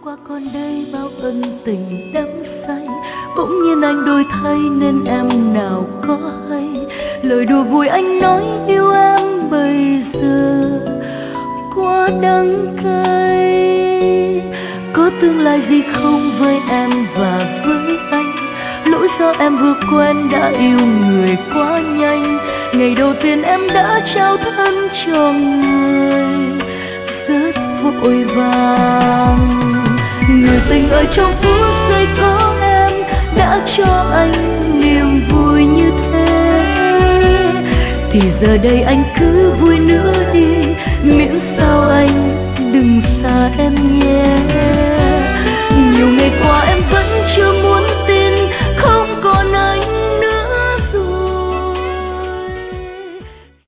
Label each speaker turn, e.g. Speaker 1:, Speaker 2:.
Speaker 1: qua còn đây bao ân tình đắm say, bỗng nhiên anh đổi thay nên em nào có hay. Lời đùa vui anh nói yêu em bây giờ quá đắng cay. Có tương lai gì không với em và với anh? Lỗi do em vừa quen đã yêu người quá nhanh. Ngày đầu tiên em đã trao thân cho người rất vội vàng. Người tình ơi, trong phút giây có em đã cho anh niềm vui như thế, thì giờ đây anh cứ